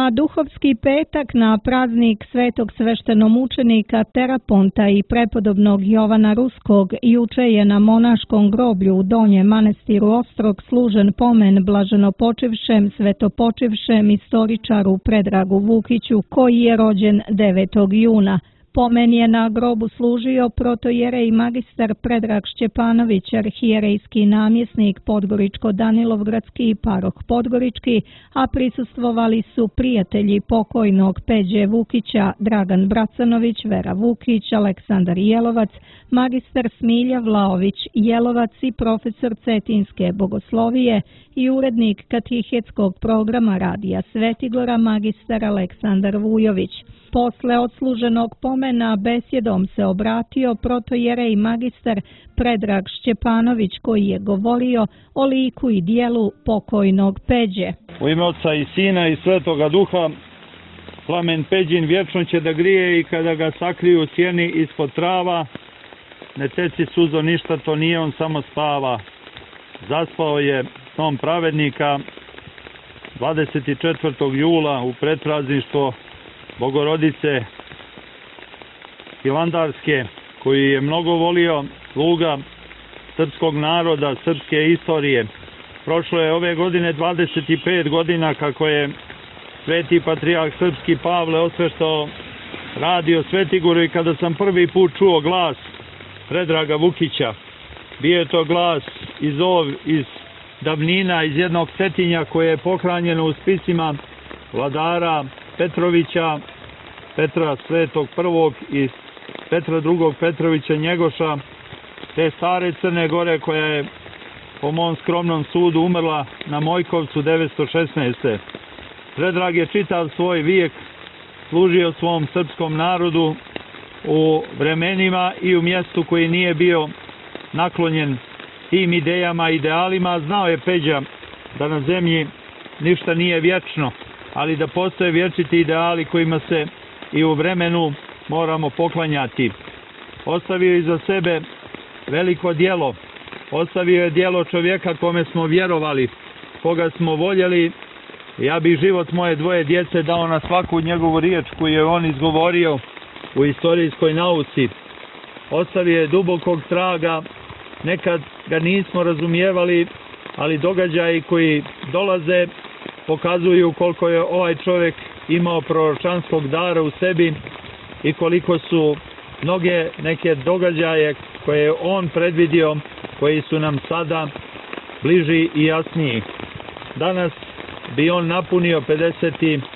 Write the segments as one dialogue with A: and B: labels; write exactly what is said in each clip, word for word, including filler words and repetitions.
A: Na duhovski petak na praznik svetog sveštenomučenika Teraponta i prepodobnog Jovana Ruskog juče je na monaškom groblju u Donjem manastiru Ostrog služen pomen blaženopočivšem svetopočivšem istoričaru Predragu Vukiću koji je rođen devetog juna. Pomen je na grobu služio protojerej magistar Predrag Šćepanović, arhijerejski namjesnik Podgoričko-Danilovgradski paroh Podgorički, a prisustvovali su prijatelji pokojnog Peđe Vukića, Dragan Bracanović, Vera Vukić, Aleksandar Jelovac, magistar Smilja Vlaović Jelovac i profesor Cetinske bogoslovije i urednik katehetskog programa Radija Svetigora magistar Aleksandar Vujović. Posle odsluženog pomena besjedom se obratio protojerej magistar Predrag Šćepanović koji je govorio o liku i dijelu pokojnog Peđe.
B: U ime Oca i Sina i Svetoga Duha, plamen Peđin vječno će da grije i kada ga sakriju u sjeni ispod trava, ne teci suzo ništa, to nije, on samo spava. Zaspao je snom pravednika dvadeset četvrtog jula u predprazništvo Bogorodice Hilandarske, koju je mnogo volio, sluga srpskog naroda, srpske istorije. Prošlo je ove godine dvadeset pet godina kako je sveti patrijarh srpski Pavle osveštao radio Svetigoru i kada sam prvi put čuo glas Predraga Vukića, bio je to glas iz, ov, iz davnina, iz jednog Cetinja koje je pohranjeno u spisima vladara Petrovića, Petra Svetog prvog i Petra drugog Petrovića Njegoša, te stare Crne Gore koja je po mom skromnom sudu umrla na Mojkovcu devetsto šesnaeste. Predrag je čitav svoj vijek služio svom srpskom narodu u vremenima i u mjestu koji nije bio naklonjen tim idejama, idealima. Znao je Peđa da na zemlji ništa nije vječno, ali da postoje vječiti ideali kojima se i u vremenu moramo poklanjati. Ostavio je iza sebe veliko djelo, ostavio je djelo čovjeka kome smo vjerovali, koga smo voljeli. Ja bih život moje dvoje djece dao na svaku njegovu riječ koju je on izgovorio u istorijskoj nauci. Ostavio je dubokog traga, nekad ga nismo razumijevali, ali događaji koji dolaze pokazuju koliko je ovaj čovjek imao proročanskog dara u sebi i koliko su mnoge neke događaje koje je on predvidio, koji su nam sada bliži i jasniji. Danas bi on napunio pedeset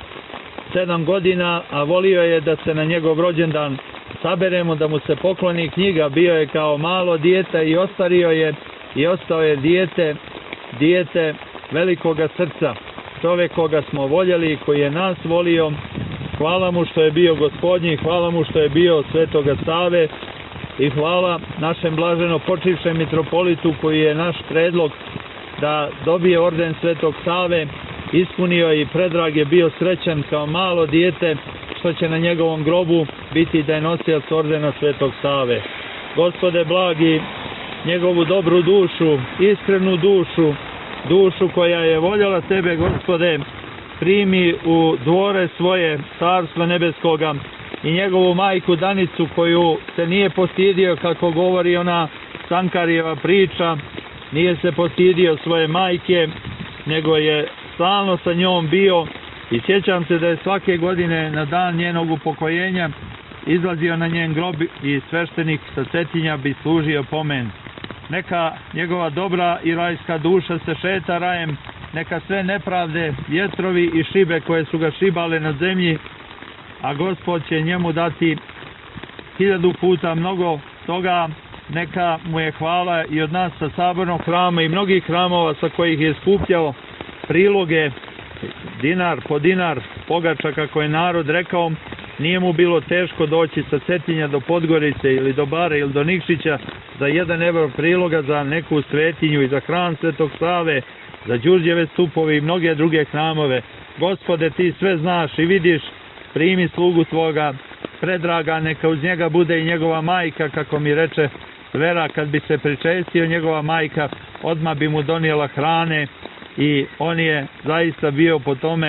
B: sedam godina, a volio je da se na njegov rođendan saberemo, da mu se pokloni knjiga. Bio je kao malo dijete i ostario je i ostao je dijete, dijete velikoga srca. Čovjek koga smo voljeli, koji je nas volio. Hvala mu što je bio Gospodnji, hvala mu što je bio Svetoga Save i hvala našem blaženo počivšem mitropolitu koji je naš predlog da dobije orden Svetog Save ispunio i Predrag je bio srećan kao malo dijete što će na njegovom grobu biti da je nosilac ordena Svetog Save. Gospode blagi, njegovu dobru dušu, iskrenu dušu, dušu koja je voljela tebe, Gospode, primi u dvore svoje carstva nebeskoga i njegovu majku Danicu koju se nije postidio, kako govori ona Sankarijeva priča, nije se postidio svoje majke, nego je stalno sa njom bio i sjećam se da je svake godine na dan njenog upokojenja izlazio na njen grob i sveštenik sa Cetinja bi služio pomen. Neka njegova dobra i rajska duša se šeta rajem, neka sve nepravde, vjetrovi i šibe koje su ga šibale na zemlji, a Gospod će njemu dati hiljadu puta mnogo toga. Neka mu je hvala i od nas sa sabornog hrama i mnogih hramova sa kojih je skupljao priloge, dinar po dinar pogača, kako je narod rekao. Nije mu bilo teško doći sa Cetinja do Podgorice ili do Bare ili do Nikšića za jedan evro priloga za neku svetinju i za hram Svetog Save, za Đurđeve stupove i mnoge druge hramove. Gospode, ti sve znaš i vidiš, primi slugu tvoga Predraga, neka uz njega bude i njegova majka, kako mi reče Vera, kad bi se pričestio njegova majka, odmah bi mu donijela hrane i on je zaista bio po tome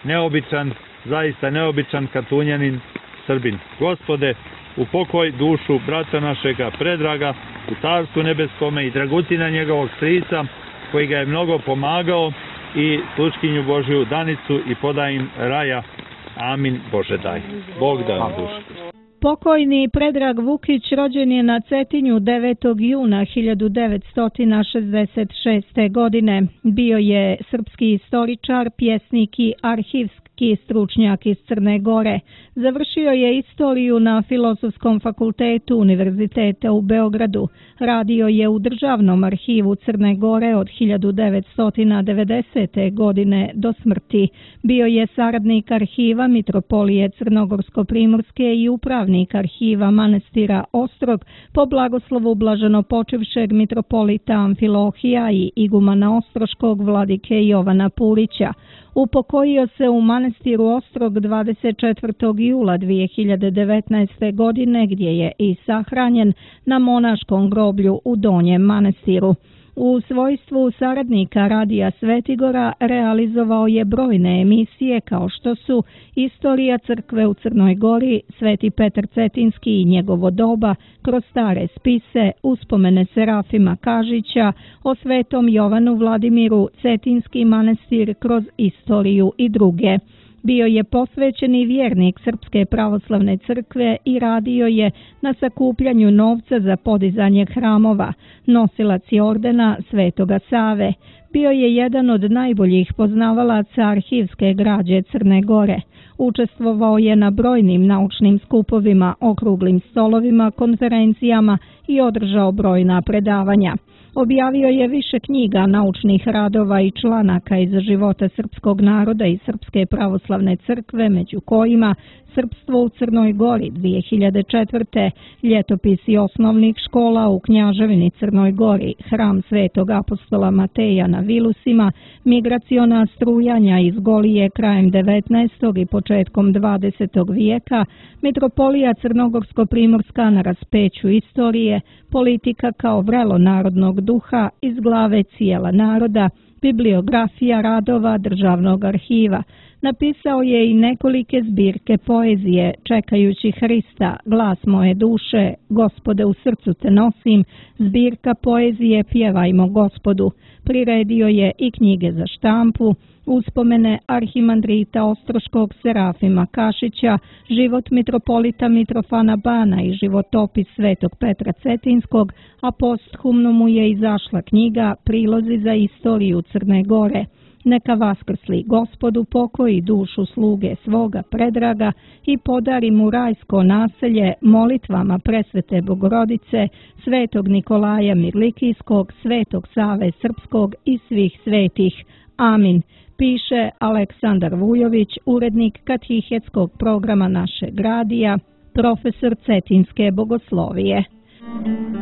B: neobičan, zaista neobičan Katunjanin Srbin. Gospode, upokoj dušu brata našega Predraga u Carstvu nebeskome i Dragutina njegovog strica, koji ga je mnogo pomagao, i sluškinju Božju Danicu, i podaj im raja. Amin. Bože daj. Bog daj dušu.
A: Pokojni Predrag Vukić rođen je na Cetinju devetog juna hiljadu devetsto šezdeset šeste. godine. Bio je srpski istoričar, pjesnik i arhivski stručnjak iz Crne Gore. Završio je istoriju na Filozofskom fakultetu Univerziteta u Beogradu. Radio je u Državnom arhivu Crne Gore od hiljadu devetsto devedesete. godine do smrti. Bio je saradnik arhiva Mitropolije Crnogorsko-primorske i upravnik arhiva manastira Ostrog po blagoslovu blaženopočivšeg mitropolita Amfilohija i igumana Ostroškog vladike Jovana Purića. Upokojio se u manastiru Ostrog dvadeset četvrtog jula dvije hiljade devetnaeste. godine gdje je i sahranjen na monaškom groblju u Donjem manastiru. U svojstvu saradnika Radija Svetigora realizovao je brojne emisije kao što su Istorija crkve u Crnoj Gori, Sveti Petar Cetinski i njegovo doba, Kroz stare spise, Uspomene Serafima Kažića, o Svetom Jovanu Vladimiru, Cetinski manastir kroz istoriju i druge. Bio je posvećeni vjernik Srpske pravoslavne crkve i radio je na sakupljanju novca za podizanje hramova, nosilac je ordena Svetoga Save. Bio je jedan od najboljih poznavalaca arhivske građe Crne Gore. Učestvovao je na brojnim naučnim skupovima, okruglim stolovima, konferencijama i održao brojna predavanja. Objavio je više knjiga, naučnih radova i članaka iz života srpskog naroda i Srpske pravoslavne crkve, među kojima Srpstvo u Crnoj Gori dvije hiljade četvrte. Ljetopisi osnovnih škola u Knjaževini Crnoj Gori, Hram Svetog apostola Mateja na Vilusima, Migraciona strujanja iz Golije krajem devetnaestog i početkom dvadesetog vijeka, Mitropolija Crnogorsko-primorska na raspeću istorije, Politika kao vrelo narodnog duha iz glave Cijela naroda, bibliografija radova Državnog arhiva. Napisao je i nekolike zbirke poezije, Čekajući Hrista, Glas moje duše, Gospode u srcu te nosim, zbirka poezije Pjevajmo Gospodu. Priredio je i knjige za štampu, Uspomene arhimandrita Ostroškog Serafima Kašića, Život mitropolita Mitrofana Bana i životopis Svetog Petra Cetinskog, a posthumno mu je izašla knjiga Prilozi za istoriju Crne Gore. Neka vaskrsli Gospodu pokoji dušu sluge svoga Predraga i podari mu rajsko naselje molitvama Presvete Bogorodice, Svetog Nikolaja Mirlikijskog, Svetog Save Srpskog i svih svetih. Amin. Piše Aleksandar Vujović, urednik katehetskog programa našeg radija, profesor Cetinske bogoslovije.